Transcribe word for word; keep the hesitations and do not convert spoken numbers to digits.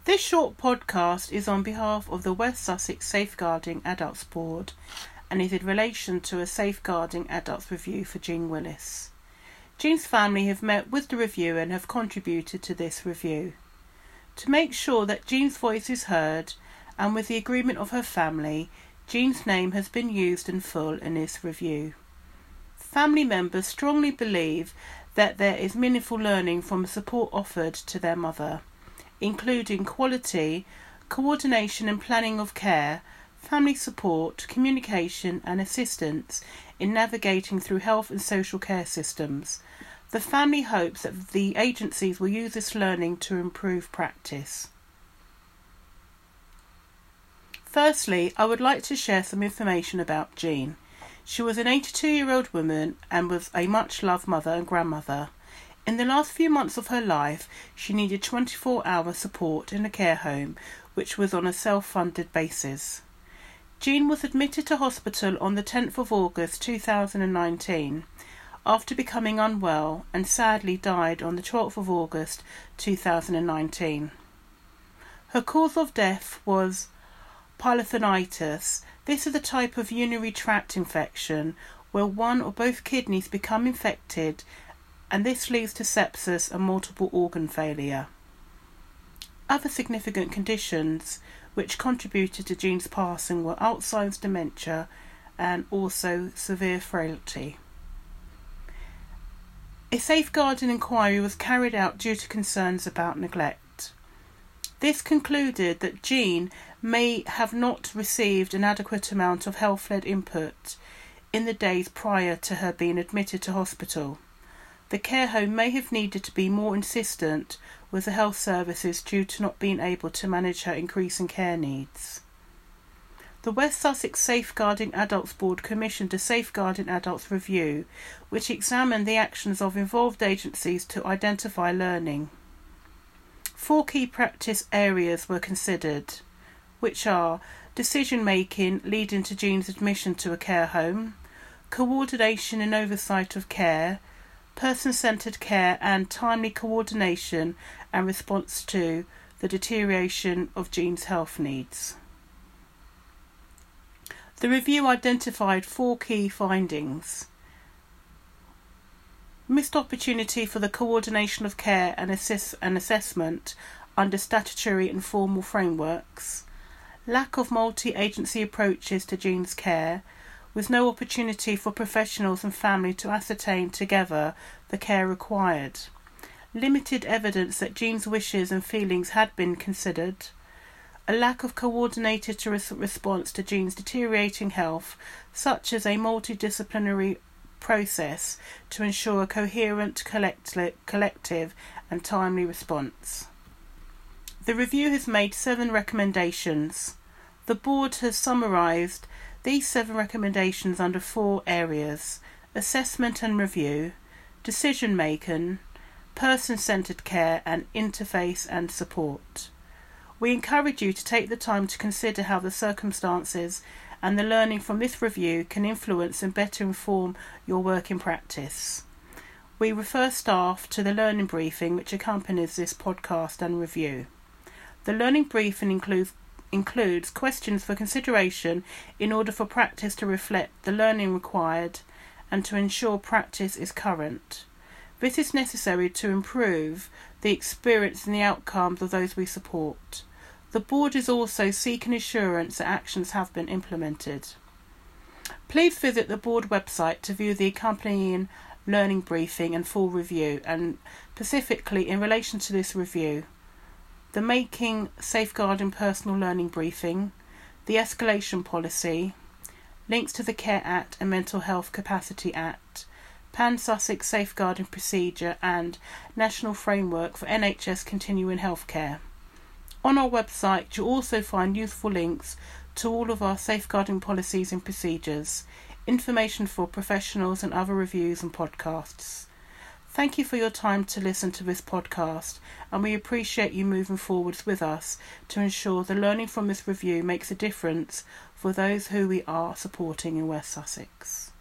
This short podcast is on behalf of the West Sussex Safeguarding Adults Board and is in relation to a Safeguarding Adults review for Jean Willis. Jean's family have met with the reviewer and have contributed to this review. To make sure that Jean's voice is heard, and with the agreement of her family, Jean's name has been used in full in this review. Family members strongly believe that there is meaningful learning from the support offered to their mother, including quality, coordination and planning of care, family support, communication and assistance in navigating through health and social care systems. The family hopes that the agencies will use this learning to improve practice. Firstly, I would like to share some information about Jean. She was an eighty-two-year-old woman and was a much-loved mother and grandmother. In the last few months of her life, she needed twenty-four hour support in a care home, which was on a self-funded basis. Jean was admitted to hospital on the tenth of August two thousand nineteen, after becoming unwell, and sadly died on the twelfth of August two thousand nineteen. Her cause of death was pyelonefritis. This is a type of urinary tract infection where one or both kidneys become infected, and this leads to sepsis and multiple organ failure. Other significant conditions which contributed to Jean's passing were Alzheimer's dementia and also severe frailty. A safeguarding inquiry was carried out due to concerns about neglect. This concluded that Jean may have not received an adequate amount of health-led input in the days prior to her being admitted to hospital. The care home may have needed to be more insistent with the health services due to not being able to manage her increasing care needs. The West Sussex Safeguarding Adults Board commissioned a Safeguarding Adults review, which examined the actions of involved agencies to identify learning. Four key practice areas were considered, which are decision-making leading to Jean's admission to a care home, coordination and oversight of care, person-centred care and timely coordination and response to the deterioration of Jean's health needs. The review identified four key findings. Missed opportunity for the coordination of care and, assess- and assessment under statutory and formal frameworks, lack of multi-agency approaches to Jean's care, with no opportunity for professionals and family to ascertain together the care required, limited evidence that Jean's wishes and feelings had been considered, a lack of coordinated res- response to Jean's deteriorating health, such as a multidisciplinary process to ensure a coherent, collect- collective and timely response. The review has made seven recommendations. The board has summarised these seven recommendations under four areas: assessment and review, decision-making, person-centred care and interface and support. We encourage you to take the time to consider how the circumstances and the learning from this review can influence and better inform your work in practice. We refer staff to the learning briefing which accompanies this podcast and review. The learning briefing includes includes questions for consideration in order for practice to reflect the learning required and to ensure practice is current. This is necessary to improve the experience and the outcomes of those we support. The board is also seeking assurance that actions have been implemented. Please visit the board website to view the accompanying learning briefing and full review, and specifically in relation to this review, the Making Safeguarding Personal Learning Briefing, the Escalation Policy, links to the Care Act and Mental Health Capacity Act, Pan Sussex Safeguarding Procedure and National Framework for N H S Continuing Healthcare. On our website you'll also find useful links to all of our safeguarding policies and procedures, information for professionals and other reviews and podcasts. Thank you for your time to listen to this podcast, and we appreciate you moving forwards with us to ensure the learning from this review makes a difference for those who we are supporting in West Sussex.